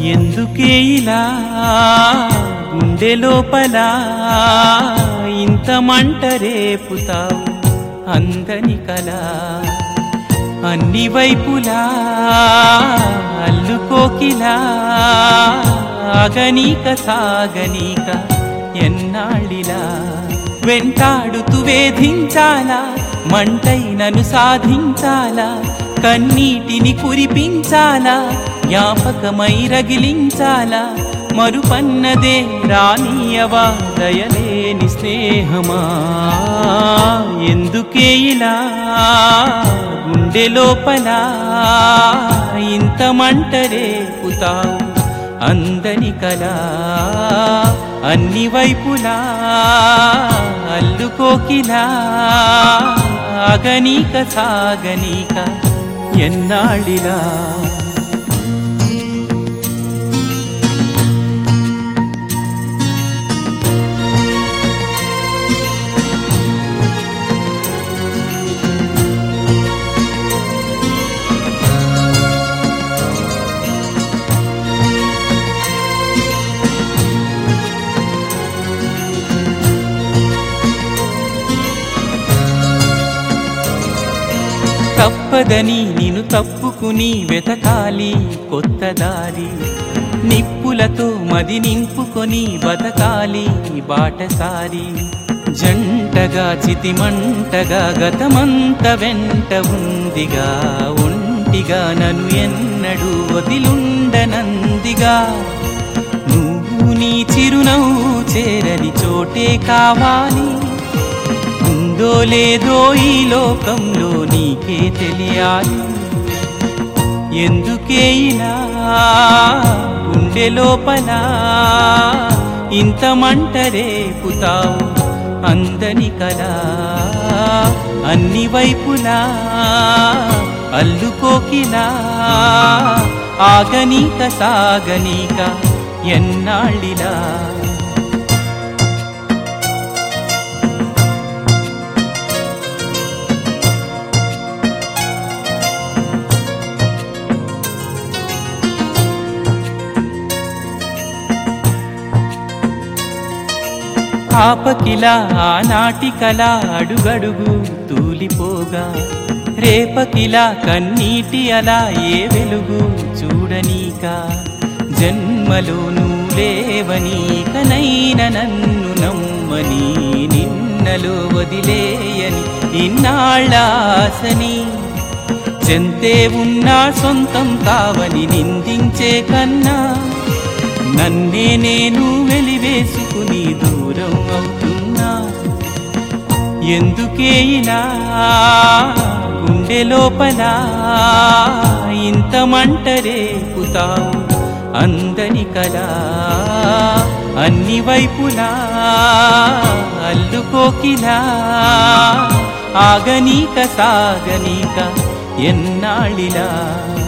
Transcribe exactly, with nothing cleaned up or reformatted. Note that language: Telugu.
ఎందుకే ఇలా గుండె లోపల ఇంత మంట రేపుతావు అందని కలా అన్ని వైపులా అల్లుకోకిలా ఆగనీక సాగనీక ఎన్నాళ్ళిలా వెంటాడుతూ వేధించాలా మంటైనను సాధించాలా కన్నీటిని కురిపించాలా జ్ఞాపకమై రగిలించాలా మరుపన్నదే రానియవా దయలేని స్నేహమా ఎందుకే ఇలా గుండె లోపల ఇంత మంట రేపుతావు అందని కలా అన్ని వైపులా అల్లుకోకిలా ఆగనీక సాగనీక ఎన్నాళ్ళిలా తప్పదని నిన్ను తప్పుకుని వెతకాలి కొత్త దారి నిప్పులతో మది నింపుకొని బతకాలి బాటసారి జంటగా చితిమంటగా గతమంత వెంట ఉందిగా ఒంటిగా నన్ను ఎన్నడూ వదిలుండనందిగా నువ్వు నీ చిరునవ్వు చేరని చోటే కావాలి ఉందో లేదో ఈ లోకంలో నీకే తెలియాలి ఎందుకే ఇలా గుండె లోపల ఇంత మంట రేపుతావు అందని కలా అన్ని వైపులా అల్లుకోకిలా ఆగనీక సాగనీక ఎన్నాళ్ళిలా ఆపకిలా ఆనాటి కళ అడుగడుగు తూలిపోగా రేపకిలా కన్నీటి అలా ఏ వెలుగు చూడనీక జన్మలో నువ్వులేవని కనైన నన్ను నమ్మని నిన్నలో వదిలేయని ఇన్నాళ్ళాసని చెంతే ఉన్నా సొంతం కావని నిందించే కన్నా నన్నే నేను వెలివేసుకుని దూరం అవుతున్నా ఎందుకే ఇలా గుండె లోపల ఇంత మంట రేపుతావు అందని కలా అన్ని వైపులా అల్లుకోకిలా ఆగనీక సాగనీక ఎన్నాళ్ళిలా